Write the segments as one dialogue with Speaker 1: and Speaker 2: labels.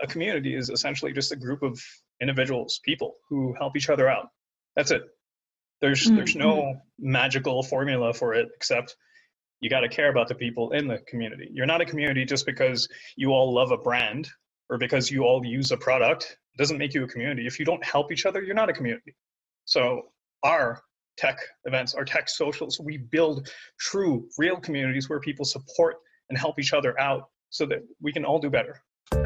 Speaker 1: a community is essentially just a group of individuals, people who help each other out. That's it. There's no magical formula for it, except you got to care about the people in the community. You're not a community just because you all love a brand or because you all use a product. It doesn't make you a community. If you don't help each other, you're not a community. So our tech events, our tech socials, we build true, real communities where people support and help each other out so that we can all do better.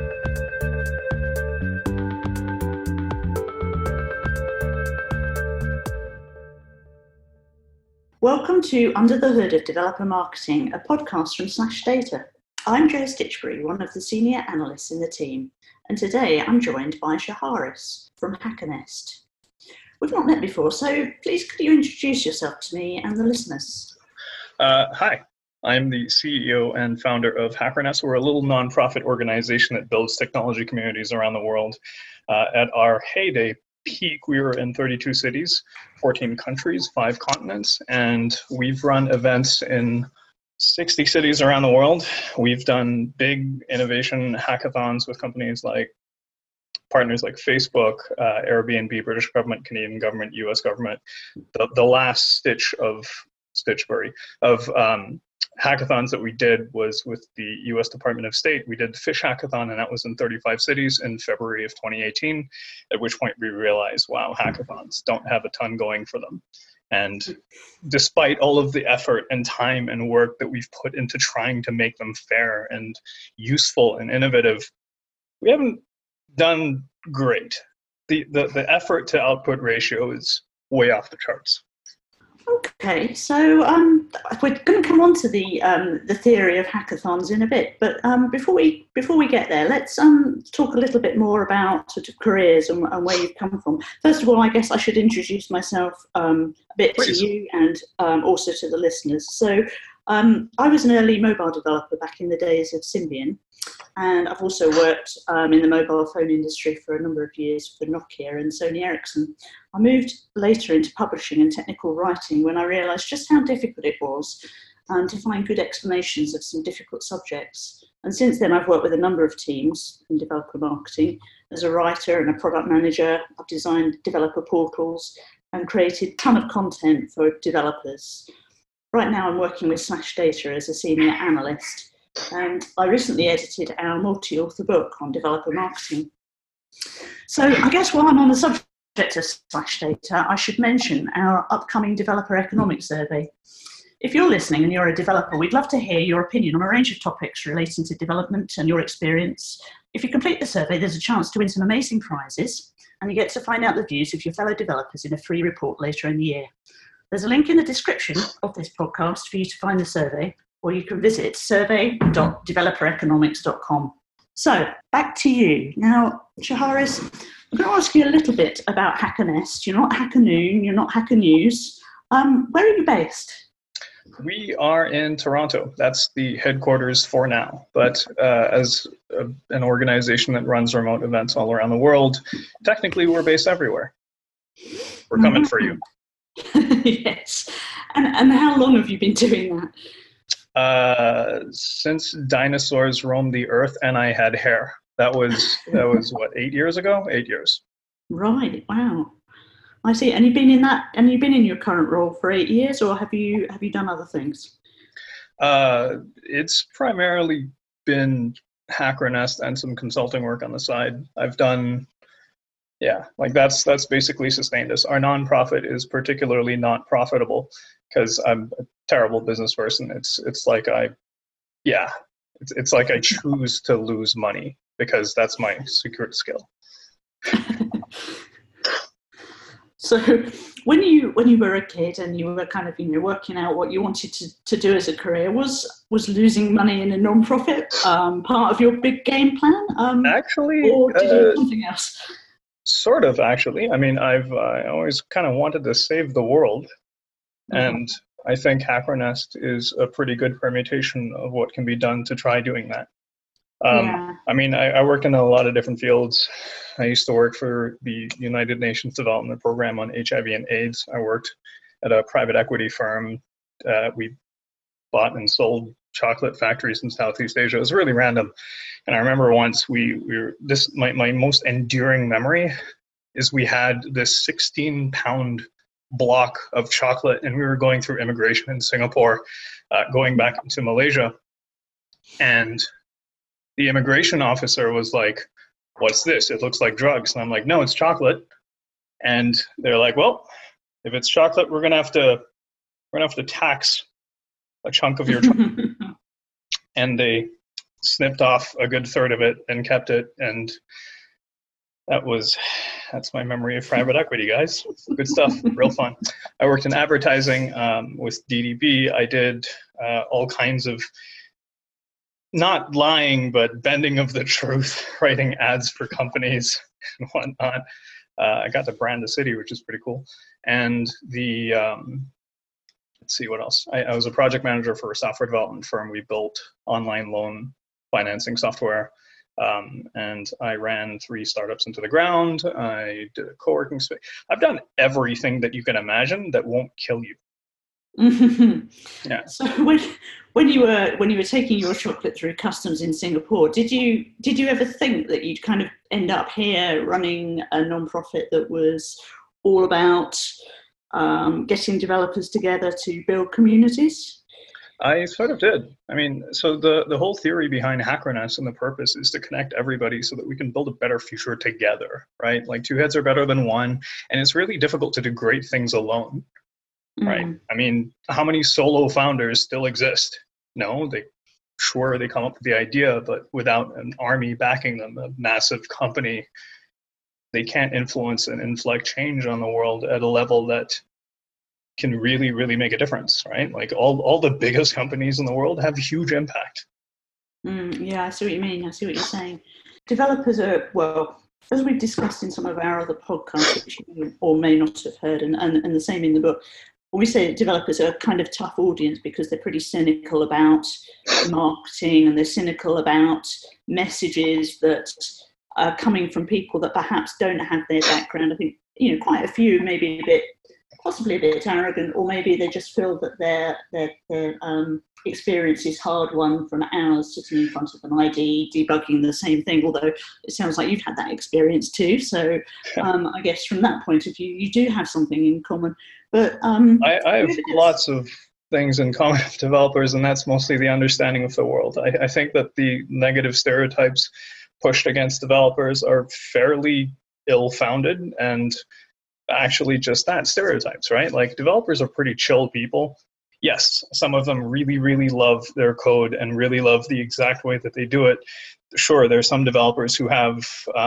Speaker 2: Welcome to Under the Hood of Developer Marketing, a podcast from Slashdata. I'm Jo Stitchbury, one of the senior analysts in the team, and today I'm joined by Shaharis from HackerNest. We've not met before, so please could you introduce yourself to me and the listeners?
Speaker 1: Hi, I'm the CEO and founder of HackerNest. We're a little nonprofit organization that builds technology communities around the world. At our heyday peak, we were in 32 cities, 14 countries, 5 continents, and we've run events in 60 cities around the world. We've done big innovation hackathons with companies like partners like Facebook, Airbnb, British government, Canadian government, US government. The last stitch of hackathons that we did was with the US Department of State. We did the Fish Hackathon, and that was in 35 cities in February of 2018, at which point we realized, wow, hackathons don't have a ton going for them. And despite all of the effort and time and work that we've put into trying to make them fair and useful and innovative, we haven't done great. The effort to output ratio is way off the charts.
Speaker 2: Okay, so we're going to come on to the theory of hackathons in a bit, but before we get there, let's talk a little bit more about sort of careers and where you've come from. First of all, I guess I should introduce myself a bit
Speaker 1: Please.
Speaker 2: to you and also to the listeners. So I was an early mobile developer back in the days of Symbian, and I've also worked in the mobile phone industry for a number of years for Nokia and Sony Ericsson. I moved later into publishing and technical writing when I realised just how difficult it was to find good explanations of some difficult subjects. And since then, I've worked with a number of teams in developer marketing. As a writer and a product manager, I've designed developer portals and created a ton of content for developers. Right now, I'm working with Slashdata as a senior analyst, and I recently edited our multi-author book on developer marketing. So I guess while I'm on the subject of Slashdata, I should mention our upcoming developer economics survey. If you're listening and you're a developer, we'd love to hear your opinion on a range of topics relating to development and your experience. If you complete the survey, there's a chance to win some amazing prizes, and you get to find out the views of your fellow developers in a free report later in the year. There's a link in the description of this podcast for you to find the survey, or you can visit survey.developereconomics.com. So, back to you. Now, Shaharis, I'm going to ask you a little bit about HackerNest. You're not Hacker Noon, you're not Hacker News. Where are you based?
Speaker 1: We are in Toronto. That's the headquarters for now. But as an organization that runs remote events all around the world, technically we're based everywhere. We're coming for you.
Speaker 2: Yes. And how long have you been doing that?
Speaker 1: Since dinosaurs roamed the earth and I had hair. That was what, 8 years ago? 8 years. Right.
Speaker 2: Wow. I see. And you've been in your current role for 8 years, or have you done other things?
Speaker 1: It's primarily been HackerNest and some consulting work on the side. I've done, that's basically sustained us. Our nonprofit is particularly not profitable because I'm a terrible business person. It's like I choose to lose money because that's my secret skill.
Speaker 2: So when you were a kid and you were kind of working out what you wanted to do as a career, was losing money in a non-profit part of your big game plan?
Speaker 1: Actually,
Speaker 2: or did you do something else?
Speaker 1: Sort of, actually. I mean, I always kind of wanted to save the world, and I think HackerNest is a pretty good permutation of what can be done to try doing that. I mean, I work in a lot of different fields. I used to work for the United Nations Development Program on HIV and AIDS. I worked at a private equity firm. We bought and sold chocolate factories in Southeast Asia. It was really random. And I remember once my most enduring memory is we had this 16-pound block of chocolate, and we were going through immigration in Singapore, going back into Malaysia. And the immigration officer was like, "What's this? It looks like drugs." And I'm like, "No, it's chocolate." And they're like, "Well, if it's chocolate, we're gonna have to tax a chunk of your chocolate." And they snipped off a good third of it and kept it. And that's my memory of private equity, guys. Good stuff, real fun. I worked in advertising with DDB. I did all kinds of, not lying, but bending of the truth, writing ads for companies and whatnot. I got to brand the city, which is pretty cool. And let's see what else. I was a project manager for a software development firm. We built online loan financing software. And I ran 3 startups into the ground. I did a co-working space. I've done everything that you can imagine that won't kill you. Yeah.
Speaker 2: So when you were taking your chocolate through customs in Singapore, did you ever think that you'd kind of end up here running a non-profit that was all about getting developers together to build communities?
Speaker 1: I sort of did. I mean, so the whole theory behind Hackerness and the purpose is to connect everybody so that we can build a better future together, right? Like 2 heads are better than 1, and it's really difficult to do great things alone, right? I mean, how many solo founders still exist? No, they come up with the idea, but without an army backing them, a massive company, they can't influence and inflect change on the world at a level that can really, really make a difference, right? Like all the biggest companies in the world have huge impact.
Speaker 2: Yeah, I see what you mean. I see what you're saying. Developers are, well, as we've discussed in some of our other podcasts, which you or may not have heard, and the same in the book, we say that developers are a kind of tough audience because they're pretty cynical about marketing, and they're cynical about messages that are coming from people that perhaps don't have their background. I think, quite a few maybe possibly a bit arrogant, or maybe they just feel that their experience is hard won from hours sitting in front of an ID debugging the same thing, although it sounds like you've had that experience too. So I guess from that point of view, you do have something in common. But
Speaker 1: I have lots of things in common with developers, and that's mostly the understanding of the world. I think that the negative stereotypes pushed against developers are fairly ill-founded and actually just that, stereotypes, right? Like developers are pretty chill people. Yes, some of them really, really love their code and really love the exact way that they do it. Sure, there's some developers who have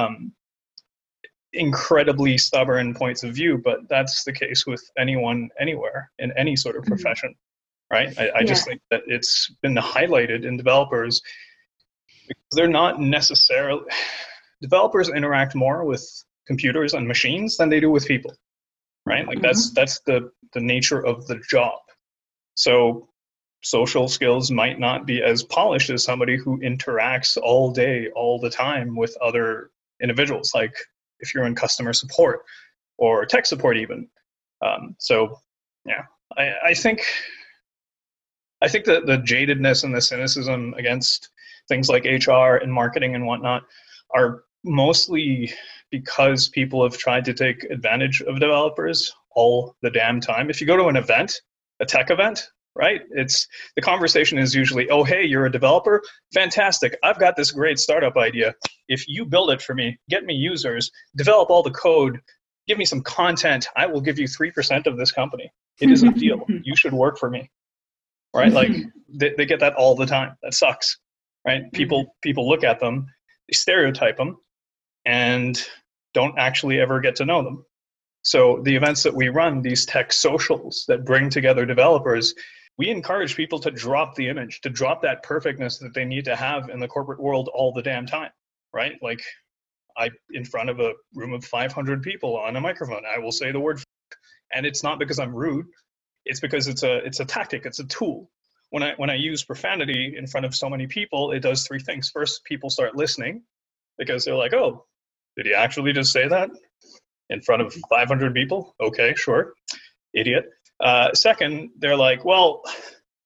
Speaker 1: incredibly stubborn points of view, but that's the case with anyone, anywhere, in any sort of profession, right? I just think that it's been highlighted in developers because they're not necessarily, developers interact more with computers and machines than they do with people, right? Like that's the nature of the job. So social skills might not be as polished as somebody who interacts all day, all the time with other individuals, like if you're in customer support or tech support even. So yeah, I think that the jadedness and the cynicism against things like HR and marketing and whatnot are mostly because people have tried to take advantage of developers all the damn time. If you go to an event, a tech event, right? The conversation is usually, oh, hey, you're a developer? Fantastic. I've got this great startup idea. If you build it for me, get me users, develop all the code, give me some content, I will give you 3% of this company. It is a deal. You should work for me, right? Like they get that all the time. That sucks, right? People look at them, they stereotype them, and don't actually ever get to know them. So the events that we run, these tech socials that bring together developers, we encourage people to drop the image, to drop that perfectness that they need to have in the corporate world all the damn time, right? Like in front of a room of 500 people on a microphone, I will say the word and it's not because I'm rude. It's because it's a tactic, it's a tool. When I use profanity in front of so many people, it does 3 things. First, people start listening because they're like, oh, did he actually just say that in front of 500 people? Okay, sure. Idiot. Second, they're like, well,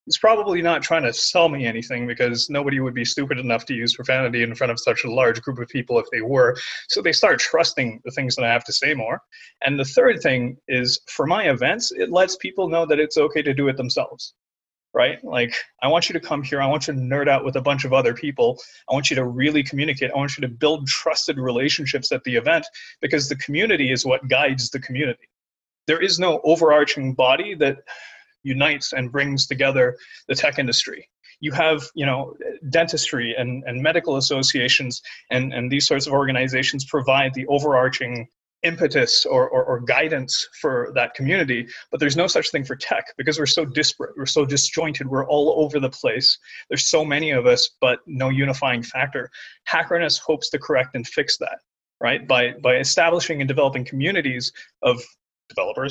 Speaker 1: he's probably not trying to sell me anything, because nobody would be stupid enough to use profanity in front of such a large group of people if they were. So they start trusting the things that I have to say more. And the third thing is, for my events, it lets people know that it's okay to do it themselves. Right? Like, I want you to come here. I want you to nerd out with a bunch of other people. I want you to really communicate. I want you to build trusted relationships at the event, because the community is what guides the community. There is no overarching body that unites and brings together the tech industry. You have, dentistry and medical associations and these sorts of organizations provide the overarching impetus or guidance for that community, but there's no such thing for tech, because we're so disparate, we're so disjointed, we're all over the place. There's so many of us, but no unifying factor. HackerNest hopes to correct and fix that, right? By establishing and developing communities of developers,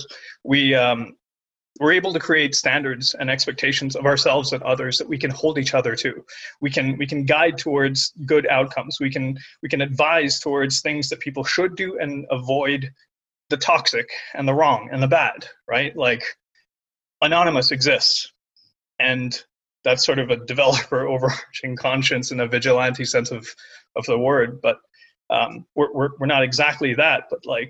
Speaker 1: we're able to create standards and expectations of ourselves and others that we can hold each other to. We can guide towards good outcomes. We can advise towards things that people should do and avoid the toxic and the wrong and the bad, right? Like, Anonymous exists, and that's sort of a developer overarching conscience in a vigilante sense of the word. But we're not exactly that, but like,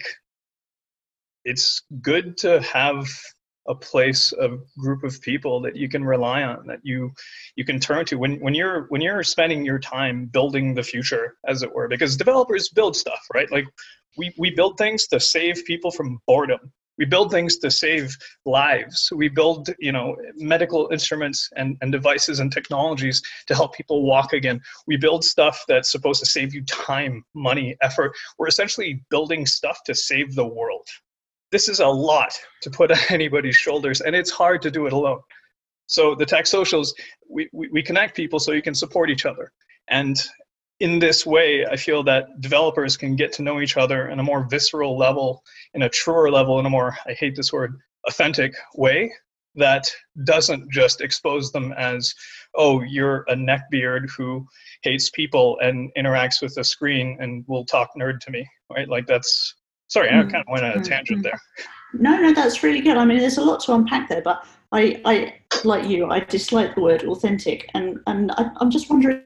Speaker 1: it's good to have a place, a group of people that you can rely on, that you can turn to when you're spending your time building the future, as it were. Because developers build stuff, right? Like, we build things to save people from boredom. We build things to save lives. We build, medical instruments and devices and technologies to help people walk again. We build stuff that's supposed to save you time, money, effort. We're essentially building stuff to save the world. This is a lot to put on anybody's shoulders, and it's hard to do it alone. So the Tech Socials, we connect people so you can support each other. And in this way, I feel that developers can get to know each other in a more visceral level, in a truer level, in a more, I hate this word, authentic way that doesn't just expose them as, oh, you're a neckbeard who hates people and interacts with a screen and will talk nerd to me, right? Like, that's... Sorry, I kind of went on a tangent there.
Speaker 2: No, that's really good. I mean, there's a lot to unpack there, but I like you, I dislike the word authentic, and I'm just wondering,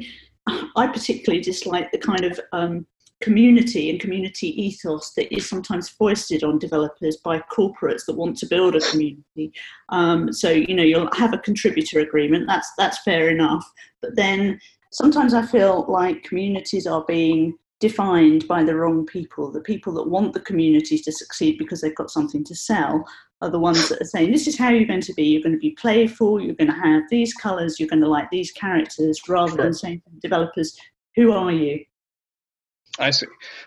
Speaker 2: I particularly dislike the kind of community and community ethos that is sometimes foisted on developers by corporates that want to build a community. So, you'll have a contributor agreement, that's fair enough, but then sometimes I feel like communities are being defined by the wrong people. The people that want the community to succeed because they've got something to sell are the ones that are saying, this is how you're going to be. You're going to be playful. You're going to have these colors. You're going to like these characters, rather than saying to developers, who are you?
Speaker 1: I see.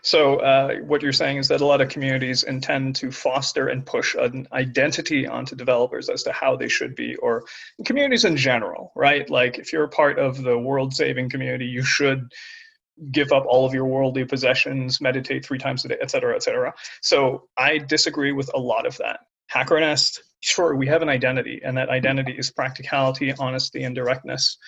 Speaker 1: So what you're saying is that a lot of communities intend to foster and push an identity onto developers as to how they should be, or communities in general, right? Like, if you're a part of the world-saving community, you should give up all of your worldly possessions, meditate 3 times a day, et cetera, et cetera. So I disagree with a lot of that. HackerNest, sure, we have an identity, and that identity is practicality, honesty, and directness.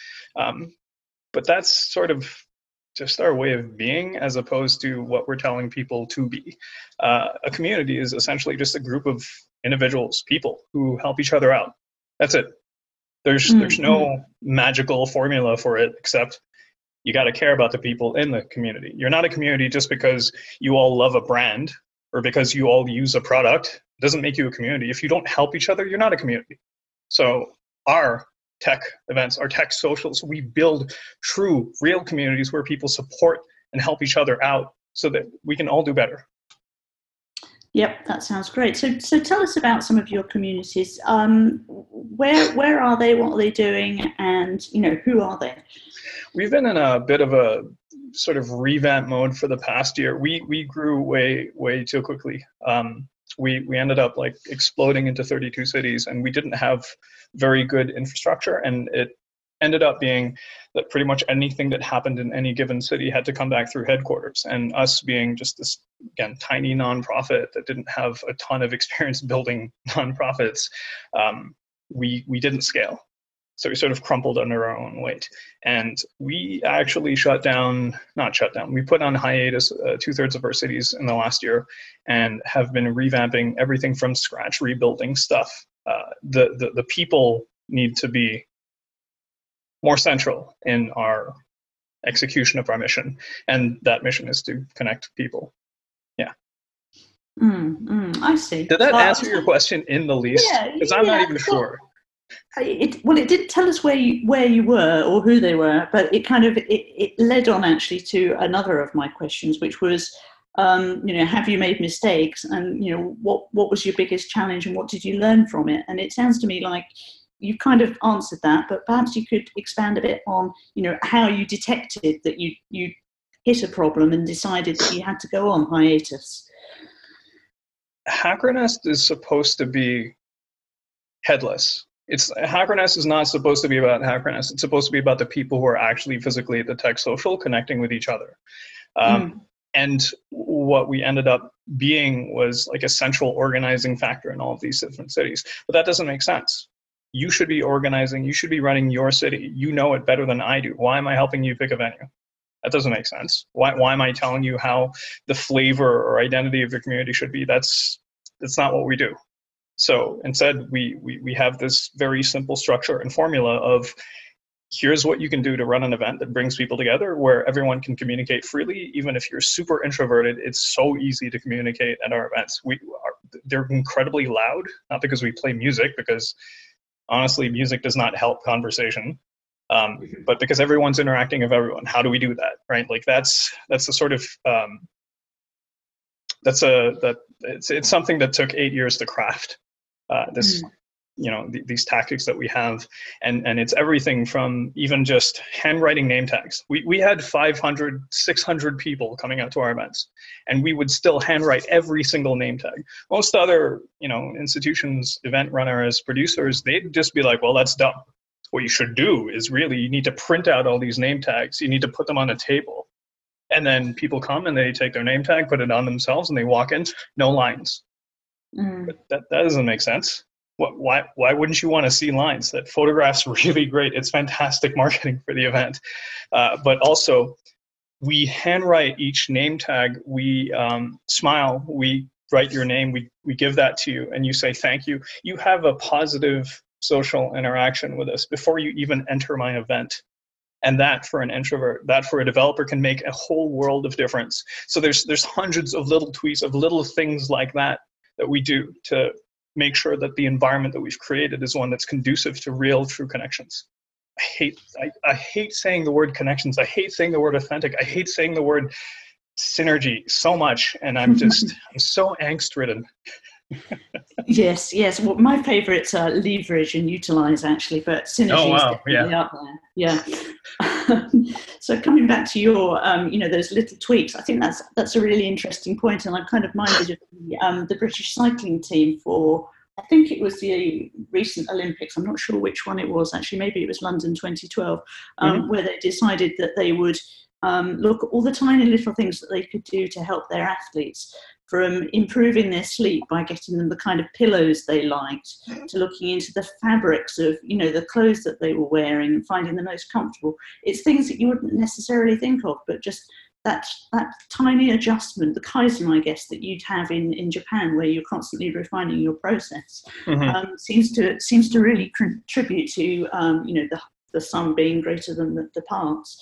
Speaker 1: But that's sort of just our way of being, as opposed to what we're telling people to be. A community is essentially just a group of individuals, people who help each other out. That's it. There's no magical formula for it, except you got to care about the people in the community. You're not a community just because you all love a brand or because you all use a product. It doesn't make you a community. If you don't help each other, you're not a community. So our tech events, our tech socials, we build true, real communities where people support and help each other out so that we can all do better.
Speaker 2: Yep, that sounds great. So tell us about some of your communities. Where are they? What are they doing? And who are they?
Speaker 1: We've been in a bit of a sort of revamp mode for the past year. We grew way too quickly. We ended up like exploding into 32 cities, and we didn't have very good infrastructure, and it ended up being that pretty much anything that happened in any given city had to come back through headquarters. And us being just this, again, tiny nonprofit that didn't have a ton of experience building nonprofits, we didn't scale. So we sort of crumpled under our own weight. And we actually we put on hiatus 2/3 of our cities in the last year and have been revamping everything from scratch, rebuilding stuff. The people need to be more central in our execution of our mission. And that mission is to connect people. Yeah.
Speaker 2: I see.
Speaker 1: Did that answer your question in the least?
Speaker 2: Yeah,
Speaker 1: Because I'm not even sure.
Speaker 2: It didn't tell us where you were or who they were, but it led on actually to another of my questions, which was, have you made mistakes, and what was your biggest challenge, and what did you learn from it? And it sounds to me like you've kind of answered that, but perhaps you could expand a bit on how you detected that you hit a problem and decided that you had to go on hiatus.
Speaker 1: HackerNest is supposed to be headless. HackerNest is not supposed to be about HackerNest. It's supposed to be about the people who are actually physically at the Tech Social connecting with each other. And what we ended up being was like a central organizing factor in all of these different cities. But that doesn't make sense. You should be organizing. You should be running your city. You know it better than I do. Why am I helping you pick a venue? That doesn't make sense. Why am I telling you how the flavor or identity of your community should be? That's not what we do. So instead, we have this very simple structure and formula of here's what you can do to run an event that brings people together where everyone can communicate freely. Even if you're super introverted, it's so easy to communicate at our events. They're incredibly loud, not because we play music, because honestly, music does not help conversation, but because everyone's interacting with everyone. How do we do that, right? Like that's the sort of it's something that took 8 years to craft. These tactics that we have, and it's everything from even just handwriting name tags. We had 500, 600 people coming out to our events, and we would still handwrite every single name tag. Most other, institutions, event runners, producers, they'd just be like, well, that's dumb. What you should do is you need to print out all these name tags. You need to put them on a table. And then people come and they take their name tag, put it on themselves, and they walk in, no lines. But that doesn't make sense. Why wouldn't you want to see lines? That photograph's really great. It's fantastic marketing for the event. But also, we handwrite each name tag. We smile. We write your name. We give that to you, and you say thank you. You have a positive social interaction with us before you even enter my event. And that for an introvert, that for a developer can make a whole world of difference. So there's hundreds of little tweaks, of little things like that we do to make sure that the environment that we've created is one that's conducive to real, true connections. I hate saying the word connections. I hate saying the word authentic. I hate saying the word synergy so much. And I'm so angst-ridden.
Speaker 2: Yes. Well, my favourites are leverage and utilise, actually, but synergy is definitely up there. Yeah. So coming back to your, those little tweaks, I think that's a really interesting point, and I'm kind of minded of the British cycling team for, I think it was the recent Olympics. I'm not sure which one it was, actually. Maybe it was London 2012, where they decided that they would look at all the tiny little things that they could do to help their athletes, from improving their sleep by getting them the kind of pillows they liked, to looking into the fabrics of, the clothes that they were wearing and finding the most comfortable. It's things that you wouldn't necessarily think of, but just that tiny adjustment, the Kaizen, I guess, that you'd have in Japan, where you're constantly refining your process, seems to really contribute to, the sum being greater than the parts.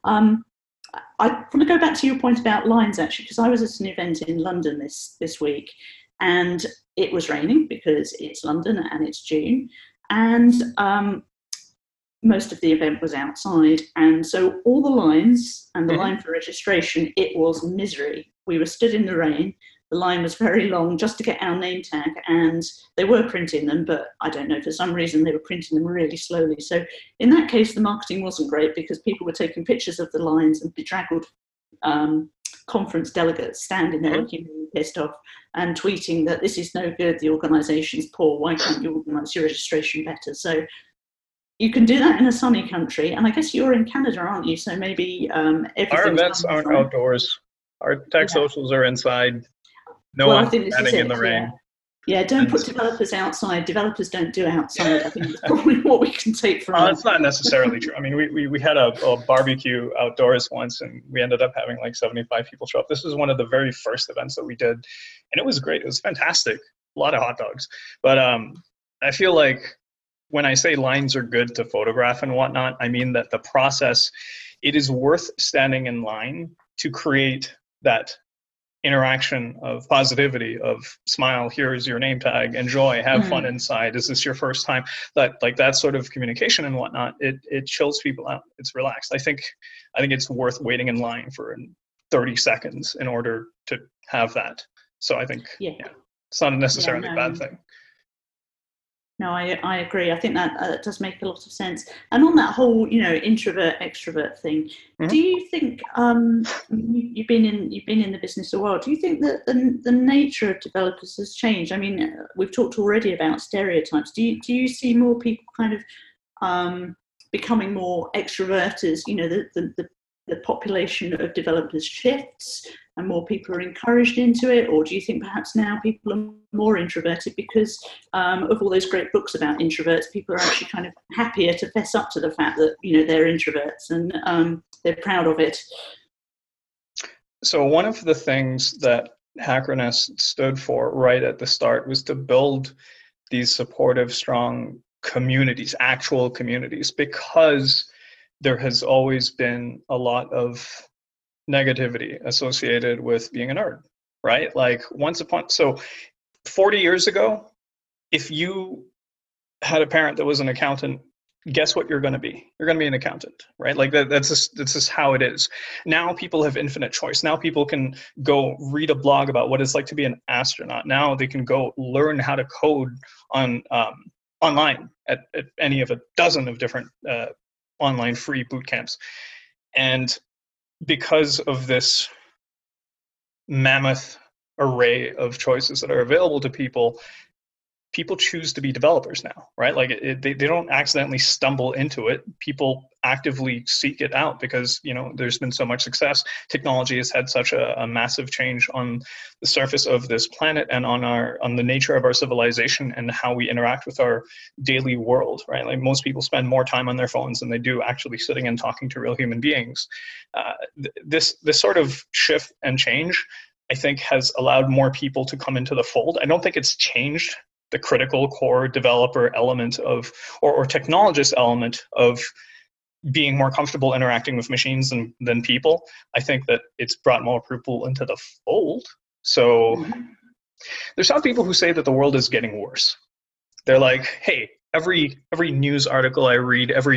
Speaker 2: I want to go back to your point about lines, actually, because I was at an event in London this week, and it was raining because it's London and it's June, and most of the event was outside, and so all the lines and the line for registration, it was misery. We were stood in the rain. The line was very long just to get our name tag, and they were printing them, but I don't know, for some reason they were printing them really slowly. So in that case, the marketing wasn't great, because people were taking pictures of the lines, and bedraggled conference delegates standing there looking really pissed off and tweeting that this is no good, the organisation's poor, why can't you organise your registration better? So you can do that in a sunny country, and I guess you're in Canada, aren't you? So maybe
Speaker 1: our events aren't outdoors. Our tech socials are inside. No one standing in the rain.
Speaker 2: Yeah, don't put developers outside. Developers don't do outside. I think that's probably what we can take from
Speaker 1: It's not necessarily true. I mean, we had a barbecue outdoors once, and we ended up having like 75 people show up. This was one of the very first events that we did, and it was great. It was fantastic. A lot of hot dogs. But I feel like when I say lines are good to photograph and whatnot, I mean that the process, it is worth standing in line to create that interaction of positivity, of smile, here's your name tag, enjoy, have fun inside, is this your first time? That sort of communication and whatnot, it chills people out. It's relaxed. I think it's worth waiting in line for 30 seconds in order to have that. So I think it's not necessarily a bad thing.
Speaker 2: No, I agree. I think that does make a lot of sense. And on that whole, introvert extrovert thing, do you think you've been in the business a while? Do you think that the nature of developers has changed? I mean, we've talked already about stereotypes. Do you see more people kind of becoming more extroverted? The population of developers shifts and more people are encouraged into it, or do you think perhaps now people are more introverted because of all those great books about introverts? People are actually kind of happier to fess up to the fact that they're introverts and they're proud of it.
Speaker 1: So one of the things that HackerNest stood for right at the start was to build these supportive, strong communities, actual communities, because there has always been a lot of negativity associated with being a nerd, right? Like so 40 years ago, if you had a parent that was an accountant, guess what you're going to be? You're going to be an accountant, right? Like that's just how it is. Now people have infinite choice. Now people can go read a blog about what it's like to be an astronaut. Now they can go learn how to code on online at any of a dozen of different online free boot camps. And because of this mammoth array of choices that are available to people choose to be developers now, right? Like they don't accidentally stumble into it. People actively seek it out because, there's been so much success. Technology has had such a massive change on the surface of this planet and on the nature of our civilization and how we interact with our daily world, right? Like most people spend more time on their phones than they do actually sitting and talking to real human beings. This sort of shift and change, I think, has allowed more people to come into the fold. I don't think it's changed the critical core developer element of, or technologist element of being more comfortable interacting with machines than people. I think that it's brought more people into the fold. So there's some people who say that the world is getting worse. They're like, hey, every news article I read, every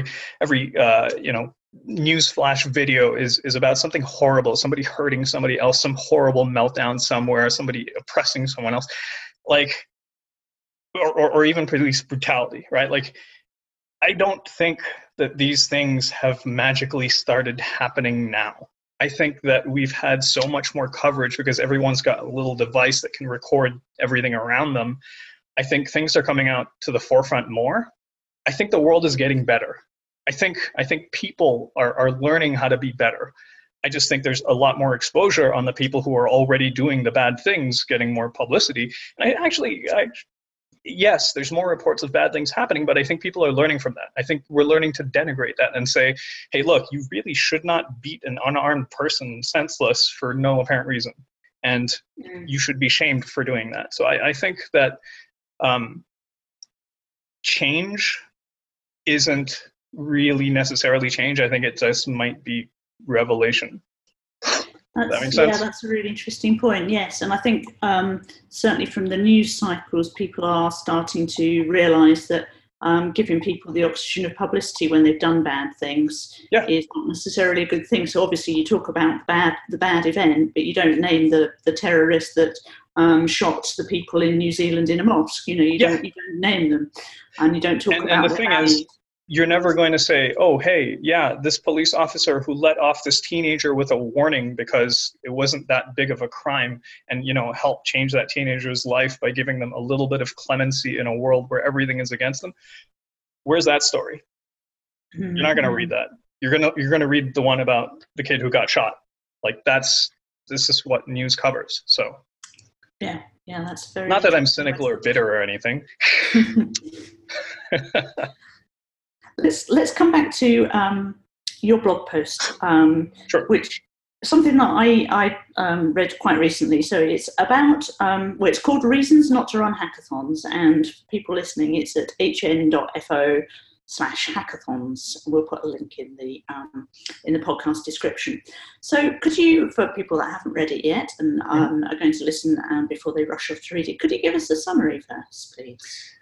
Speaker 1: news flash video is about something horrible, somebody hurting somebody else, some horrible meltdown somewhere, somebody oppressing someone else. Like, or even police brutality, right? Like, I don't think that these things have magically started happening now. I think that we've had so much more coverage because everyone's got a little device that can record everything around them. I think things are coming out to the forefront more. I think the world is getting better. I think people are learning how to be better. I just think there's a lot more exposure on the people who are already doing the bad things, getting more publicity. And yes, there's more reports of bad things happening, but I think people are learning from that. I think we're learning to denigrate that and say, hey, look, you really should not beat an unarmed person senseless for no apparent reason. And you should be shamed for doing that. So I think that change isn't really necessarily change. I think it just might be revelation. That makes sense?
Speaker 2: Yeah, that's a really interesting point, yes. And I think certainly from the news cycles, people are starting to realise that giving people the oxygen of publicity when they've done bad things is not necessarily a good thing. So obviously you talk about the bad event, but you don't name the terrorist that shot the people in New Zealand in a mosque. You don't name them, and you don't talk about
Speaker 1: and the thing is, you're never going to say, oh, hey, yeah, this police officer who let off this teenager with a warning because it wasn't that big of a crime and, help change that teenager's life by giving them a little bit of clemency in a world where everything is against them. Where's that story? You're not going to read that. You're going to read the one about the kid who got shot. Like this is what news covers. So
Speaker 2: yeah, that's very
Speaker 1: not that I'm cynical or bitter or anything.
Speaker 2: Let's come back to your blog post,
Speaker 1: sure.
Speaker 2: which something that I read quite recently. So it's about, well, it's called Reasons Not to Run Hackathons. And people listening, it's at hn.fo/hackathons. We'll put a link in the podcast description. So could you, for people that haven't read it yet and are going to listen before they rush off to read it, could you give us a summary first, please?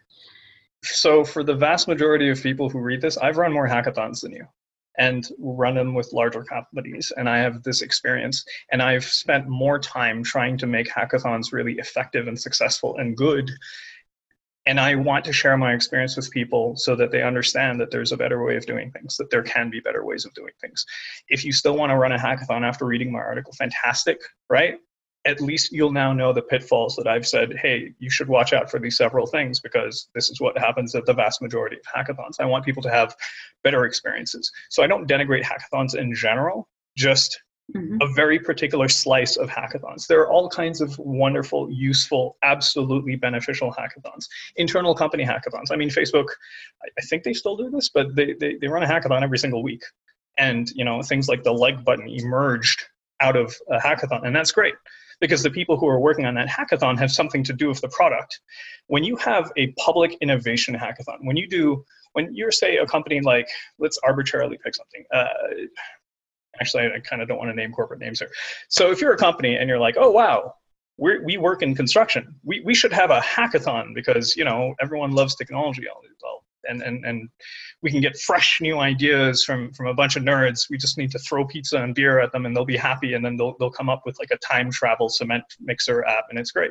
Speaker 1: So for the vast majority of people who read this, I've run more hackathons than you and run them with larger companies. And I have this experience, and I've spent more time trying to make hackathons really effective and successful and good. And I want to share my experience with people so that they understand that there's a better way of doing things, that there can be better ways of doing things. If you still want to run a hackathon after reading my article, fantastic, right? At least you'll now know the pitfalls that I've said, hey, you should watch out for these several things because this is what happens at the vast majority of hackathons. I want people to have better experiences. So I don't denigrate hackathons in general, just a very particular slice of hackathons. There are all kinds of wonderful, useful, absolutely beneficial hackathons. Internal company hackathons. I mean, Facebook, I think they still do this, but they run a hackathon every single week. And, you know, things like the like button emerged out of a hackathon, and that's great, because the people who are working on that hackathon have something to do with the product. When you have a public innovation hackathon, when you're, say, a company like, let's arbitrarily pick something. Actually, I kind of don't want to name corporate names here. So if you're a company and you're like, oh, wow, we work in construction. We should have a hackathon because, you know, everyone loves technology. And we can get fresh new ideas from a bunch of nerds. We just need to throw pizza and beer at them and they'll be happy, and then they'll come up with like a time travel cement mixer app, and it's great.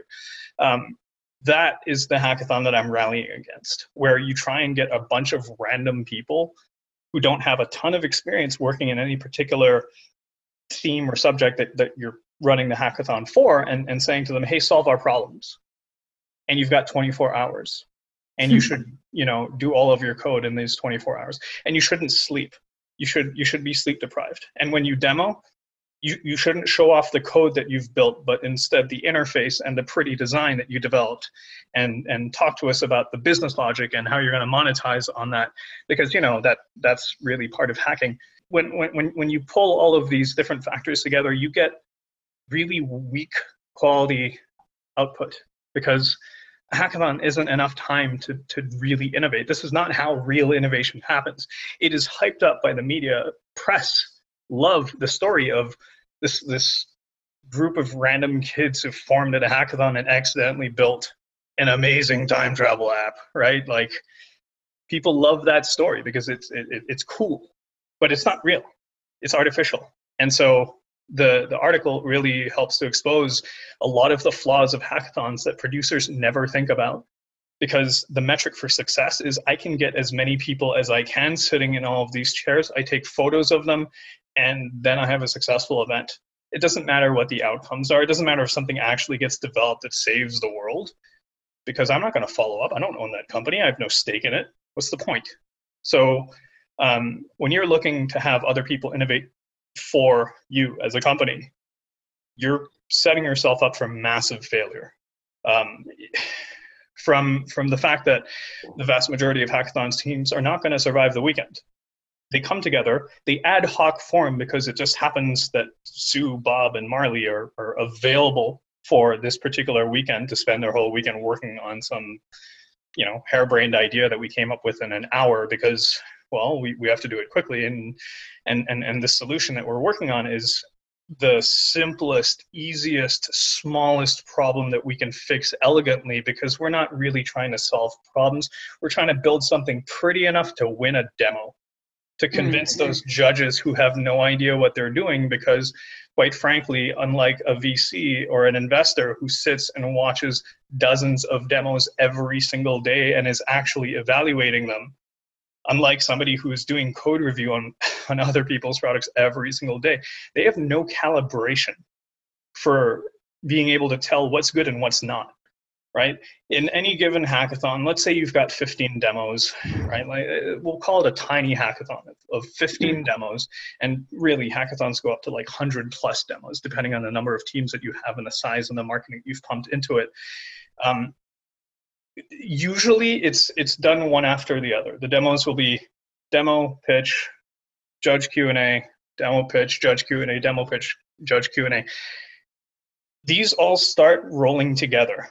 Speaker 1: That is the hackathon that I'm rallying against, where you try and get a bunch of random people who don't have a ton of experience working in any particular theme or subject that you're running the hackathon for, and saying to them, hey, solve our problems. And you've got 24 hours. And you should, you know, do all of your code in these 24 hours. And you shouldn't sleep. You should be sleep deprived. And when you demo, you shouldn't show off the code that you've built, but instead the interface and the pretty design that you developed, and talk to us about the business logic and how you're going to monetize on that. Because, you know, that's really part of hacking. When you pull all of these different factors together, you get really weak quality output, because a hackathon isn't enough time to really innovate. This is not how real innovation happens. It is hyped up by the media. Press love the story of this group of random kids who formed at a hackathon and accidentally built an amazing time travel app, right? Like, people love that story because it's cool, but it's not real. It's artificial. And so the article really helps to expose a lot of the flaws of hackathons that producers never think about, because the metric for success is I can get as many people as I can sitting in all of these chairs. I take photos of them, and then I have a successful event. It doesn't matter what the outcomes are. It doesn't matter if something actually gets developed that saves the world, because I'm not going to follow up. I don't own that company. I have no stake in it. What's the point? So when you're looking to have other people innovate for you as a company, you're setting yourself up for massive failure. From the fact that the vast majority of hackathons teams are not going to survive the weekend. They come together, they ad hoc form because it just happens that Sue, Bob, and Marley are available for this particular weekend to spend their whole weekend working on some, you know, harebrained idea that we came up with in an hour because, well, we have to do it quickly, and the solution that we're working on is the simplest, easiest, smallest problem that we can fix elegantly, because we're not really trying to solve problems. We're trying to build something pretty enough to win a demo, to convince those judges who have no idea what they're doing, because quite frankly, unlike a VC or an investor who sits and watches dozens of demos every single day and is actually evaluating them, unlike somebody who's doing code review on other people's products every single day, they have no calibration for being able to tell what's good and what's not, right? In any given hackathon, let's say you've got 15 demos, right? Like, we'll call it a tiny hackathon of 15 demos, and really hackathons go up to like 100 plus demos, depending on the number of teams that you have and the size and the marketing you've pumped into it. Usually it's done one after the other. The demos will be demo, pitch, judge Q&A, demo, pitch, judge Q&A, demo, pitch, judge Q&A. These all start rolling together.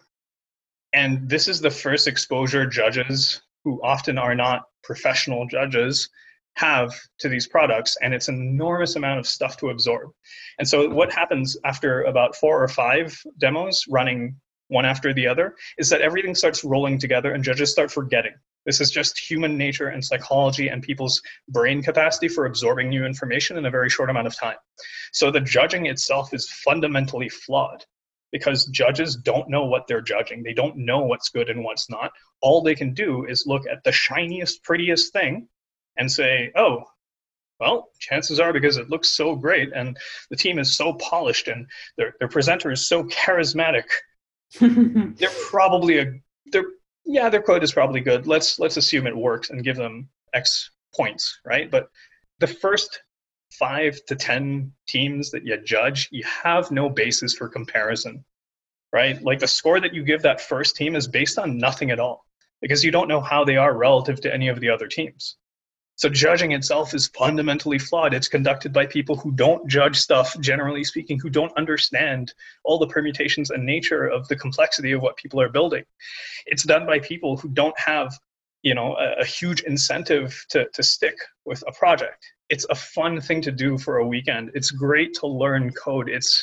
Speaker 1: And this is the first exposure judges, who often are not professional judges, have to these products, and it's an enormous amount of stuff to absorb. And so what happens after about 4 or 5 demos running one after the other is that everything starts rolling together and judges start forgetting. This is just human nature and psychology and people's brain capacity for absorbing new information in a very short amount of time. So the judging itself is fundamentally flawed, because judges don't know what they're judging. They don't know what's good and what's not. All they can do is look at the shiniest, prettiest thing and say, oh, well, chances are, because it looks so great and the team is so polished and their presenter is so charismatic, they're probably their code is probably good. Let's assume it works and give them X points, right? But the first 5 to 10 teams that you judge, you have no basis for comparison, right? Like the score that you give that first team is based on nothing at all, because you don't know how they are relative to any of the other teams. So judging itself is fundamentally flawed. It's conducted by people who don't judge stuff, generally speaking, who don't understand all the permutations and nature of the complexity of what people are building. It's done by people who don't have, a huge incentive to stick with a project. It's a fun thing to do for a weekend. It's great to learn code. It's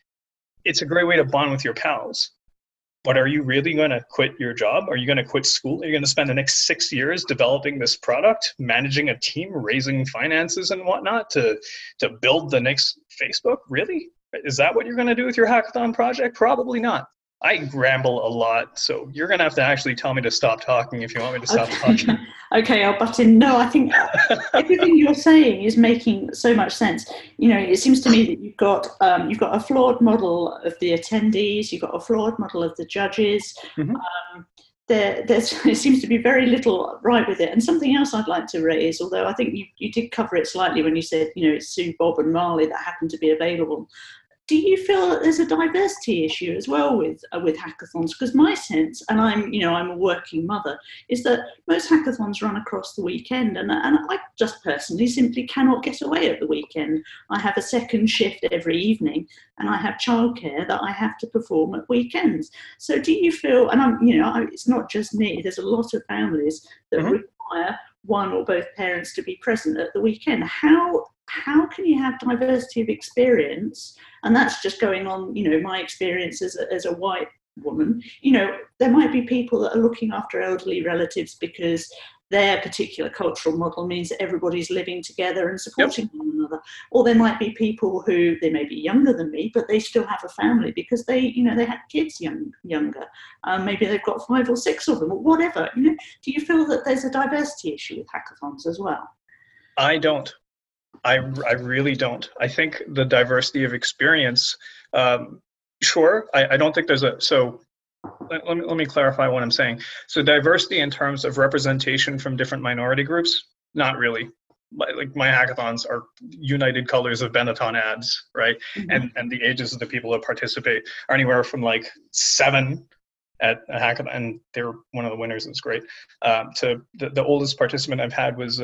Speaker 1: a great way to bond with your pals. But are you really going to quit your job? Are you going to quit school? Are you going to spend the next 6 years developing this product, managing a team, raising finances and whatnot to build the next Facebook? Really? Is that what you're going to do with your hackathon project? Probably not. I ramble a lot, so you're going to have to actually tell me to stop talking if you want me to stop talking.
Speaker 2: Okay, I'll butt in. No, I think everything you're saying is making so much sense. It seems to me that you've got a flawed model of the attendees, you've got a flawed model of the judges. Mm-hmm. There seems to be very little right with it. And something else I'd like to raise, although I think you did cover it slightly when you said, it's Sue, Bob and Marley that happen to be available. Do you feel that there's a diversity issue as well with hackathons? Because my sense, and I'm a working mother, is that most hackathons run across the weekend, and I just personally simply cannot get away at the weekend. I have a second shift every evening, and I have childcare that I have to perform at weekends. So do you feel? And it's not just me. There's a lot of families that mm-hmm. require one or both parents to be present at the weekend. How can you have diversity of experience? And that's just going on, my experience as a white woman. There might be people that are looking after elderly relatives because their particular cultural model means that everybody's living together and supporting one another. Or there might be people who, they may be younger than me, but they still have a family because they had kids younger. Maybe they've got 5 or 6 of them or whatever. Do you feel that there's a diversity issue with hackathons as well?
Speaker 1: I don't. I really don't. I think the diversity of experience, sure. I don't think there's so let me clarify what I'm saying. So diversity in terms of representation from different minority groups, not really. Like my hackathons are United Colors of Benetton ads, right? Mm-hmm. And the ages of the people that participate are anywhere from like 7 at a hackathon, and they're one of the winners. It's great. To the oldest participant I've had was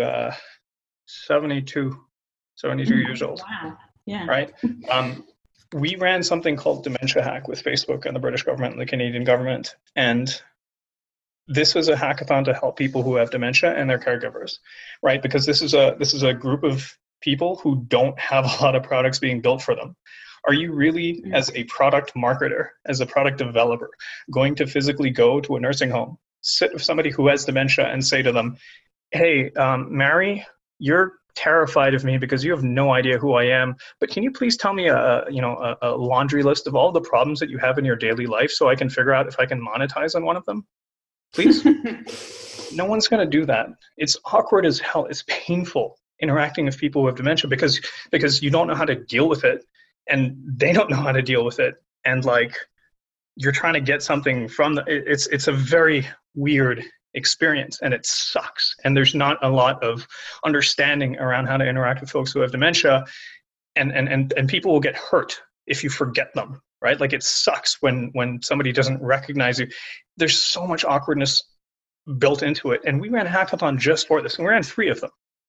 Speaker 1: 72 years old.
Speaker 2: Wow. Yeah.
Speaker 1: Right. We ran something called Dementia Hack with Facebook and the British government and the Canadian government. And this was a hackathon to help people who have dementia and their caregivers, right? Because this is a group of people who don't have a lot of products being built for them. Are you really, as a product marketer, as a product developer, going to physically go to a nursing home, sit with somebody who has dementia and say to them, hey, Mary, you're terrified of me because you have no idea who I am, but can you please tell me a laundry list of all the problems that you have in your daily life so I can figure out if I can monetize on one of them? Please? No one's going to do that. It's awkward as hell. It's painful interacting with people who have dementia because you don't know how to deal with it and they don't know how to deal with it. And like, you're trying to get something from it's a very weird experience and it sucks. And there's not a lot of understanding around how to interact with folks who have dementia, and people will get hurt if you forget them, right? Like it sucks when somebody doesn't recognize you. There's so much awkwardness built into it. And we ran a hackathon just for this, and we ran 3 of them.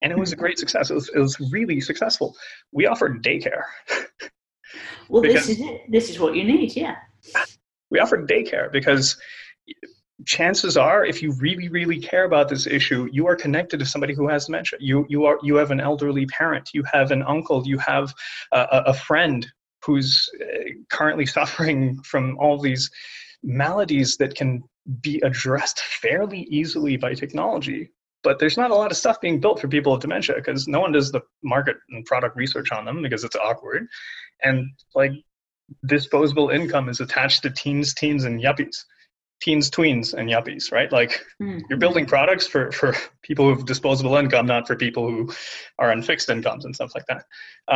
Speaker 1: And it was a great success. It was really successful. We offered daycare.
Speaker 2: Well, this is it. This is what you need, yeah.
Speaker 1: We offered daycare because chances are, if you really, really care about this issue, you are connected to somebody who has dementia. You have an elderly parent. You have an uncle. You have a friend who's currently suffering from all these maladies that can be addressed fairly easily by technology. But there's not a lot of stuff being built for people with dementia because no one does the market and product research on them because it's awkward. And like, disposable income is attached to teens, and yuppies. Teens, tweens, and yuppies, right? Like, you're building products for people who have disposable income, not for people who are on fixed incomes and stuff like that.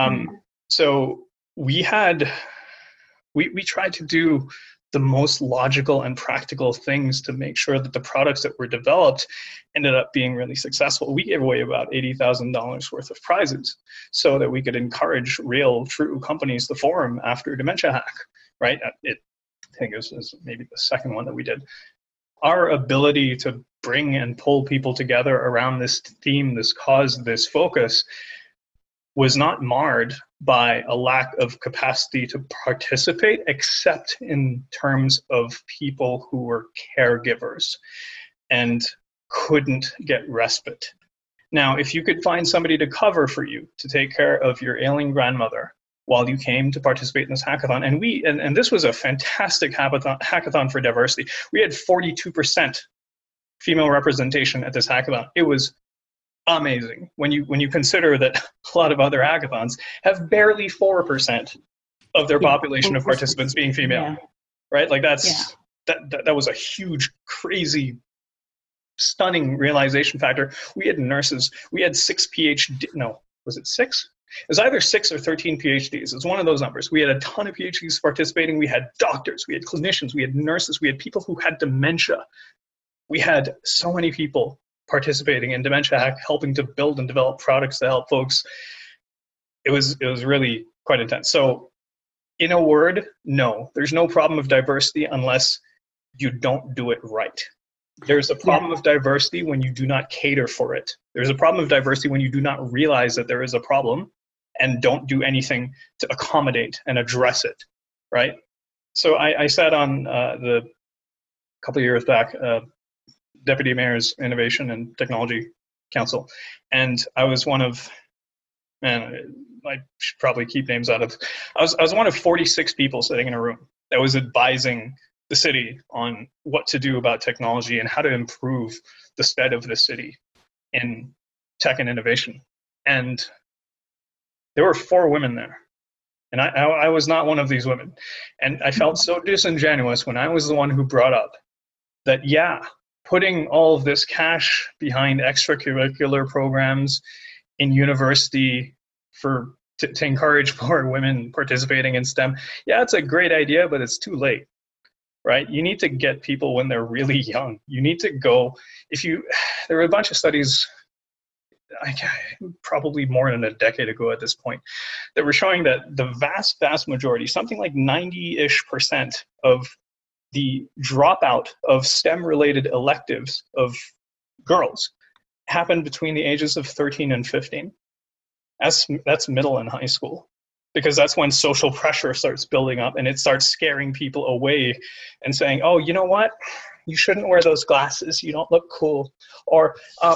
Speaker 1: So we tried to do the most logical and practical things to make sure that the products that were developed ended up being really successful. We gave away about $80,000 worth of prizes so that we could encourage real, true companies to form after Dementia Hack, right? I think it was maybe the second one that we did. Our ability to bring and pull people together around this theme, this cause, this focus was not marred by a lack of capacity to participate, except in terms of people who were caregivers and couldn't get respite. Now, if you could find somebody to cover for you, to take care of your ailing grandmother while you came to participate in this hackathon, and this was a fantastic hackathon for diversity. We had 42% female representation at this hackathon. It was amazing when you consider that a lot of other hackathons have barely 4% of their population of participants being female, right? Like that was a huge, crazy, stunning realization factor. We had nurses. We had 6 PhD. No, was it 6? It was either 6 or 13 PhDs. It's one of those numbers. We had a ton of PhDs participating. We had doctors. We had clinicians. We had nurses. We had people who had dementia. We had so many people participating in Dementia Hack, helping to build and develop products to help folks. It was really quite intense. So in a word, no, there's no problem of diversity unless you don't do it right. There's a problem of diversity when you do not cater for it. There's a problem of diversity when you do not realize that there is a problem and don't do anything to accommodate and address it, right? So I sat on a couple of years back, Deputy Mayor's Innovation and Technology Council. And I was one of, man, I should probably keep names out of, I was one of 46 people sitting in a room that was advising the city on what to do about technology and how to improve the stead of the city in tech and innovation. And there were 4 women there. And I was not one of these women. And I felt so disingenuous when I was the one who brought up that, putting all of this cash behind extracurricular programs in university to encourage more women participating in STEM, it's a great idea, but it's too late, right? You need to get people when they're really young. You need to go, there were a bunch of studies, probably more than a decade ago at this point, that were showing that the vast, vast majority, something like 90-ish% of the dropout of STEM-related electives of girls happened between the ages of 13 and 15. That's middle and high school, because that's when social pressure starts building up and it starts scaring people away and saying, oh, you know what? You shouldn't wear those glasses. You don't look cool. Or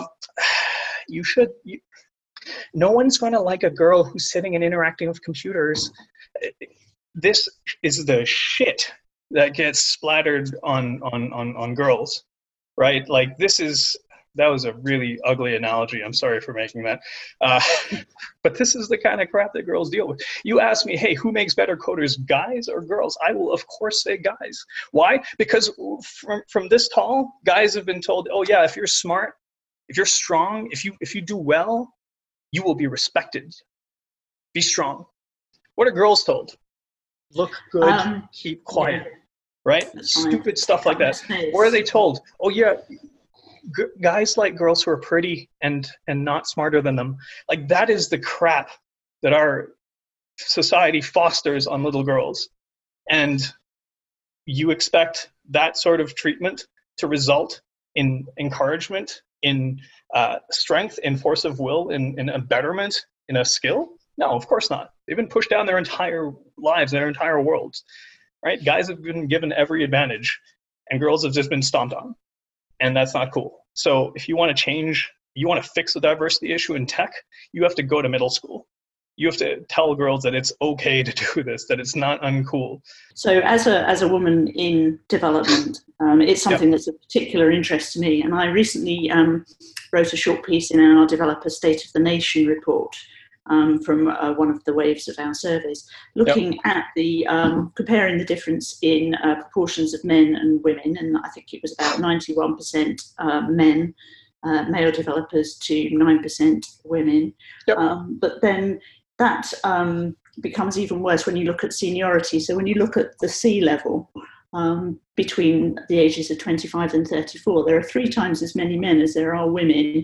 Speaker 1: no one's going to like a girl who's sitting and interacting with computers. This is the shit that gets splattered on girls, right? Like that was a really ugly analogy. I'm sorry for making that. But this is the kind of crap that girls deal with. You ask me, hey, who makes better coders, guys or girls? I will, of course, say guys. Why? Because from this tall, guys have been told, oh yeah, if you're smart, if you're strong, if you do well, you will be respected. Be strong. What are girls told? Look good, keep quiet. Right? Stupid stuff like that. Or are they told, oh yeah, guys like girls who are pretty and not smarter than them? Like, that is the crap that our society fosters on little girls. And you expect that sort of treatment to result in encouragement in strength, in force of will, in a betterment, in a skill? No, of course not. They've been pushed down their entire lives, their entire worlds, right? Guys have been given every advantage, and girls have just been stomped on, and that's not cool. So if you want to change, you want to fix the diversity issue in tech, you have to go to middle school. You have to tell girls that it's okay to do this, that it's not uncool.
Speaker 2: So as a woman in development, it's something that's of particular interest to me. And I recently wrote a short piece in our Developer State of the Nation report from one of the waves of our surveys, looking at the comparing the difference in proportions of men and women. And I think it was about 91% men, male developers, to 9% women. But then that becomes even worse when you look at seniority. So when you look at the C level, between the ages of 25 and 34, there are 3 times as many men as there are women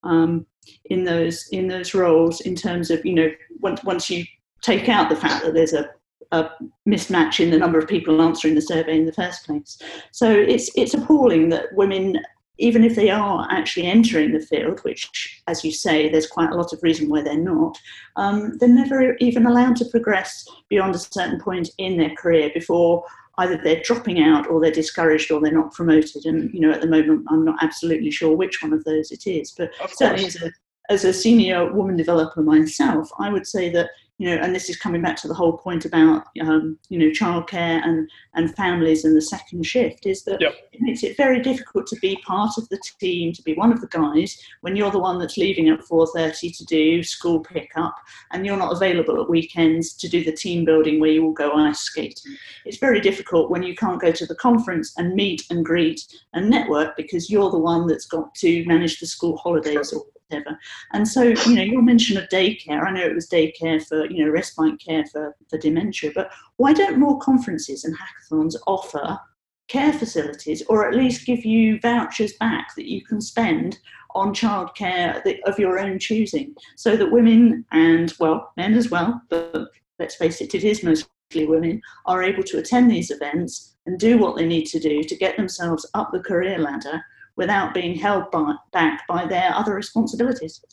Speaker 2: in those roles, in terms of, you know, once you take out the fact that there's a mismatch in the number of people answering the survey in the first place. So it's appalling that women, even if they are actually entering the field, which, as you say, there's quite a lot of reason why they're not, they're never even allowed to progress beyond a certain point in their career before either they're dropping out or they're discouraged or they're not promoted. And, you know, at the moment, I'm not absolutely sure which one of those it is. But certainly as a senior woman developer myself, I would say that, you know, and this is coming back to the whole point about, you know, childcare and families and the second shift, is that it makes it very difficult to be part of the team, to be one of the guys, when you're the one that's leaving at 4:30 to do school pickup, and you're not available at weekends to do the team building where you all go ice skating. It's very difficult when you can't go to the conference and meet and greet and network because you're the one that's got to manage the school holidays or whatever. And so, you know, your mention of daycare, I know it was daycare for, you know, respite care for dementia, but why don't more conferences and hackathons offer care facilities, or at least give you vouchers back that you can spend on childcare of your own choosing, so that women and, well, men as well, but let's face it, it is mostly women, are able to attend these events and do what they need to do to get themselves up the career ladder without being held back by their other responsibilities?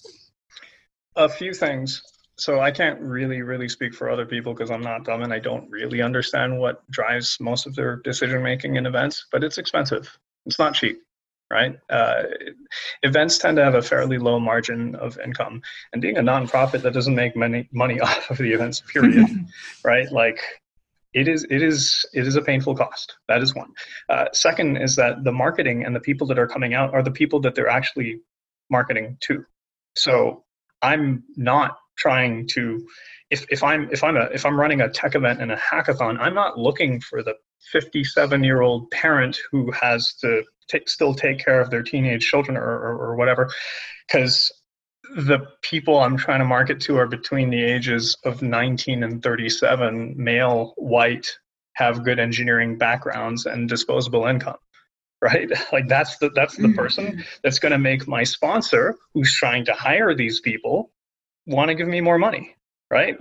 Speaker 1: A few things. So I can't really speak for other people because I'm not dumb and I don't really understand what drives most of their decision making in events, but it's expensive. It's not cheap, right? Events tend to have a fairly low margin of income, and being a nonprofit that doesn't make money off of the events, period, right? Like, it is a painful cost. That is one. Second is that the marketing and the people that are coming out are the people that they're actually marketing to. So I'm not trying to, if I'm running a tech event and a hackathon, I'm not looking for the 57-year-old parent who has to still take care of their teenage children or whatever, because the people I'm trying to market to are between the ages of 19 and 37, male, white, have good engineering backgrounds and disposable income, right? Like that's the person that's going to make my sponsor, who's trying to hire these people, want to give me more money, right?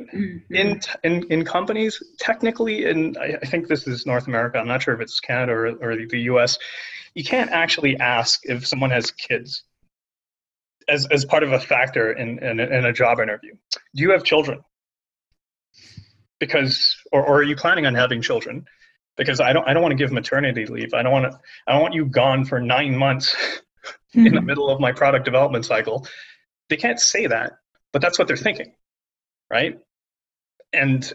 Speaker 1: In companies, technically, and I think this is North America, I'm not sure if it's Canada or the US, you can't actually ask if someone has kids as part of a factor in a job interview. Do you have children? Because, or are you planning on having children? Because I don't want to give maternity leave. I don't want you gone for 9 months in the middle of my product development cycle. They can't say that, but that's what they're thinking, right? And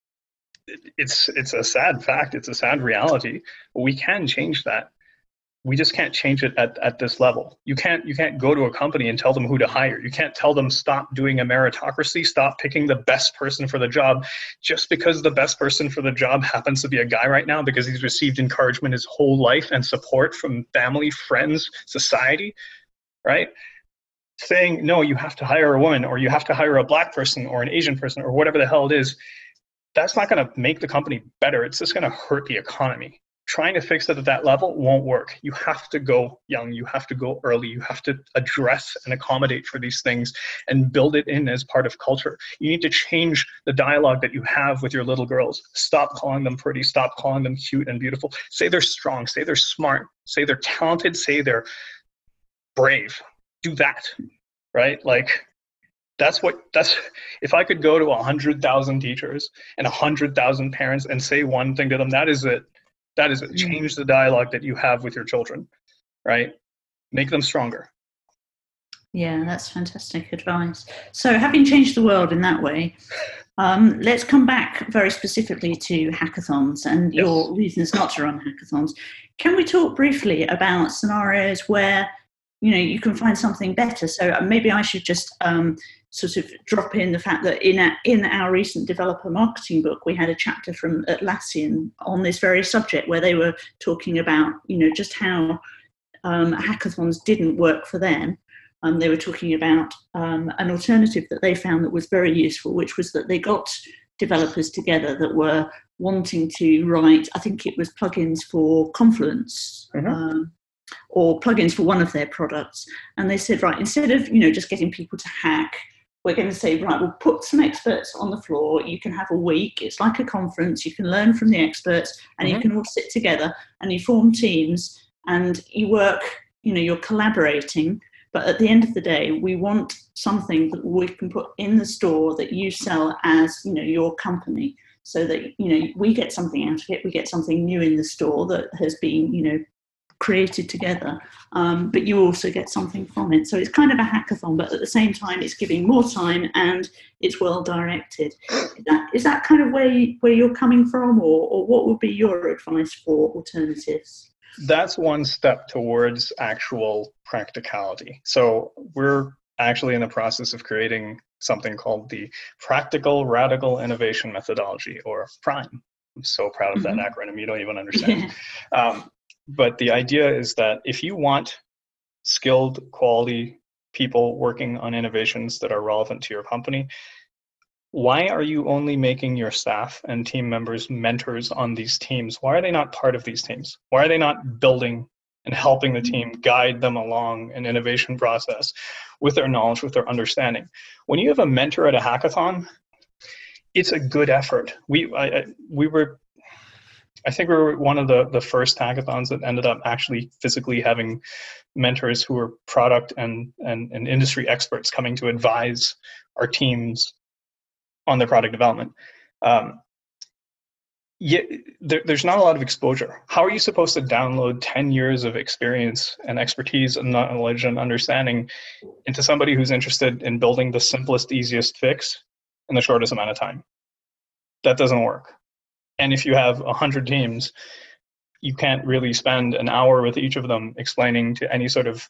Speaker 1: it's a sad fact. It's a sad reality. But we can change that. We just can't change it at this level. You can't go to a company and tell them who to hire. You can't tell them stop doing a meritocracy, stop picking the best person for the job, just because the best person for the job happens to be a guy right now because he's received encouragement his whole life and support from family, friends, society, right? Saying, no, you have to hire a woman, or you have to hire a black person or an Asian person or whatever the hell it is, that's not going to make the company better. It's just going to hurt the economy. Trying to fix it at that level won't work. You have to go young. You have to go early. You have to address and accommodate for these things and build it in as part of culture. You need to change the dialogue that you have with your little girls. Stop calling them pretty. Stop calling them cute and beautiful. Say they're strong. Say they're smart. Say they're talented. Say they're brave. do that, right? Like that's if I could go to 100,000 teachers and 100,000 parents and say one thing to them, that is it. That is it. Change the dialogue that you have with your children, right? Make them stronger.
Speaker 2: Yeah, that's fantastic advice. So, having changed the world in that way, let's come back very specifically to hackathons and your reasons not to run hackathons. Can we talk briefly about scenarios where you can find something better? So maybe I should just sort of drop in the fact that in our recent developer marketing book, we had a chapter from Atlassian on this very subject where they were talking about just how hackathons didn't work for them. They were talking about an alternative that they found that was very useful, which was that they got developers together that were wanting to write, I think it was plugins for Confluence, or plugins for one of their products. And they said, right, instead of just getting people to hack, we're going to say, right, we'll put some experts on the floor. You can have a week. It's like a conference. You can learn from the experts, and you can all sit together and you form teams and you work, you're collaborating. But at the end of the day, we want something that we can put in the store that you sell as, your company, so that, we get something out of it. We get something new in the store that has been, created together, but you also get something from it. So it's kind of a hackathon, but at the same time, it's giving more time and it's well directed. Is that kind of where you're coming from, or what would be your advice for alternatives?
Speaker 1: That's one step towards actual practicality. So we're actually in the process of creating something called the Practical Radical Innovation Methodology, or PRIME. I'm so proud of that acronym, you don't even understand. But the idea is that if you want skilled, quality people working on innovations that are relevant to your company, why are you only making your staff and team members mentors on these teams? Why are they not part of these teams? Why are they not building and helping the team guide them along an innovation process with their knowledge, with their understanding? When you have a mentor at a hackathon, it's a good effort. I think we were one of the first hackathons that ended up actually physically having mentors who were product and industry experts coming to advise our teams on their product development. Yet there's not a lot of exposure. How are you supposed to download 10 years of experience and expertise and knowledge and understanding into somebody who's interested in building the simplest, easiest fix in the shortest amount of time? That doesn't work. And if you have 100 teams, you can't really spend an hour with each of them explaining to any sort of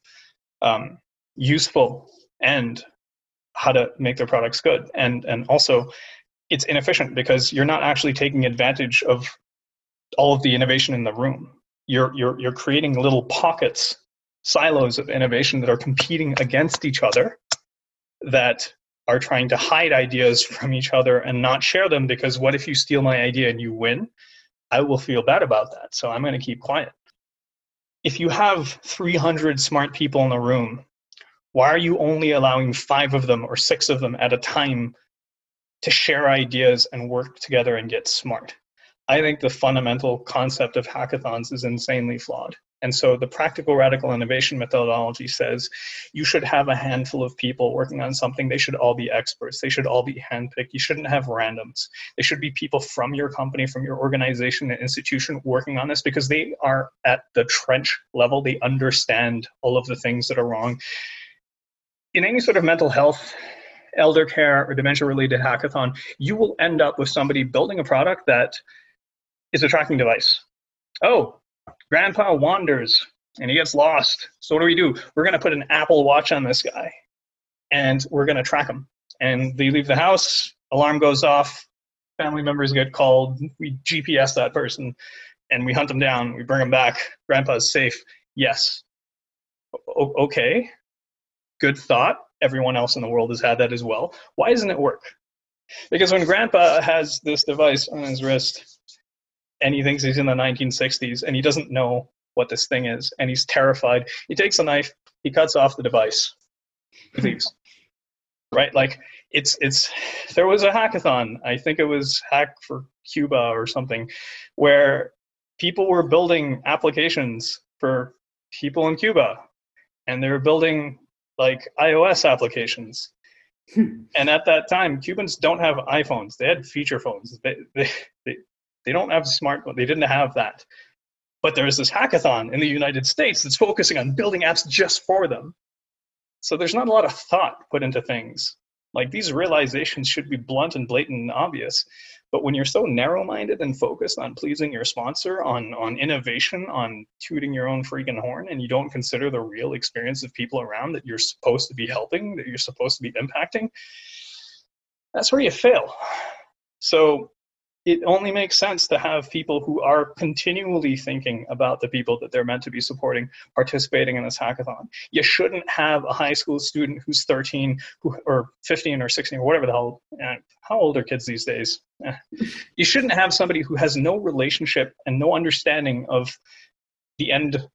Speaker 1: useful end how to make their products good. And also, it's inefficient because you're not actually taking advantage of all of the innovation in the room. You're creating little pockets, silos of innovation that are competing against each other, that are trying to hide ideas from each other and not share them, because what if you steal my idea and you win? I will feel bad about that, so I'm going to keep quiet. If you have 300 smart people in the room, why are you only allowing 5 of them or 6 of them at a time to share ideas and work together and get smart? I think the fundamental concept of hackathons is insanely flawed. And so the Practical Radical Innovation Methodology says you should have a handful of people working on something. They should all be experts. They should all be handpicked. You shouldn't have randoms. They should be people from your company, from your organization and institution working on this, because they are at the trench level. They understand all of the things that are wrong. In any sort of mental health, elder care, or dementia-related hackathon, you will end up with somebody building a product that is a tracking device. Oh, grandpa wanders and he gets lost. So what do? We're going to put an Apple Watch on this guy and we're going to track him. And they leave the house, alarm goes off, family members get called, we GPS that person and we hunt them down, we bring them back, grandpa's safe. Yes. Okay. Good thought. Everyone else in the world has had that as well. Why doesn't it work? Because when grandpa has this device on his wrist and he thinks he's in the 1960s and he doesn't know what this thing is and he's terrified, he takes a knife, he cuts off the device, he leaves. Right? Like there was a hackathon, I think it was Hack for Cuba or something, where people were building applications for people in Cuba, and they were building like iOS applications. And at that time, Cubans don't have iPhones. They had feature phones. They don't have smartphones. They didn't have that. But there's this hackathon in the United States that's focusing on building apps just for them. So there's not a lot of thought put into things. Like, these realizations should be blunt and blatant and obvious. But when you're so narrow-minded and focused on pleasing your sponsor, on innovation, on tooting your own freaking horn, and you don't consider the real experience of people around that you're supposed to be helping, that you're supposed to be impacting, that's where you fail. So it only makes sense to have people who are continually thinking about the people that they're meant to be supporting participating in this hackathon. You shouldn't have a high school student who's 13 or 15 or 16 or whatever the hell. How old are kids these days? You shouldn't have somebody who has no relationship and no understanding of the end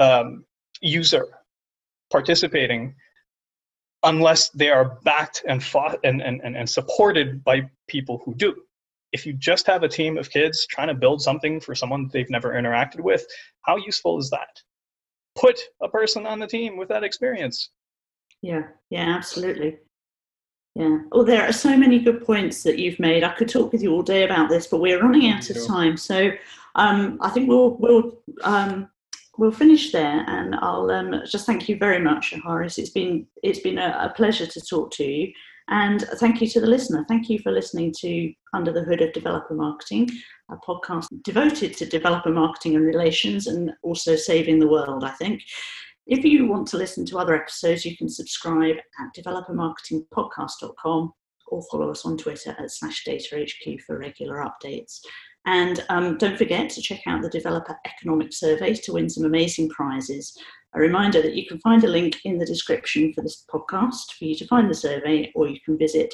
Speaker 1: user participating unless they are backed and fought and supported by people who do. If you just have a team of kids trying to build something for someone they've never interacted with, how useful is that? Put a person on the team with that experience.
Speaker 2: Yeah, absolutely. Yeah. Oh, there are so many good points that you've made. I could talk with you all day about this, but we're running out of time. So I think we'll finish there, and I'll just thank you very much, Haris. It's been a pleasure to talk to you. And thank you to the listener. Thank you for listening to Under the Hood of Developer Marketing, a podcast devoted to developer marketing and relations, and also saving the world, I think. If you want to listen to other episodes, you can subscribe at developermarketingpodcast.com or follow us on Twitter at /DataHQ for regular updates. And don't forget to check out the Developer Economic Survey to win some amazing prizes. A reminder that you can find a link in the description for this podcast for you to find the survey, or you can visit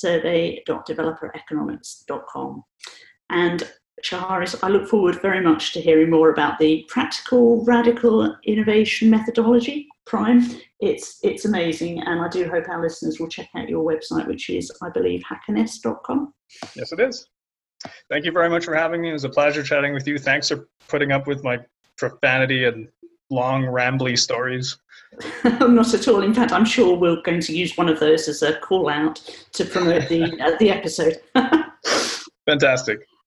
Speaker 2: survey.developereconomics.com. And Shaharis, I look forward very much to hearing more about the practical, radical innovation methodology, Prime. It's amazing, and I do hope our listeners will check out your website, which is, I believe, hackiness.com.
Speaker 1: Yes, it is. Thank you very much for having me. It was a pleasure chatting with you. Thanks for putting up with my profanity and long, rambly stories.
Speaker 2: Not at all. In fact, I'm sure we're going to use one of those as a call out to promote the episode.
Speaker 1: Fantastic.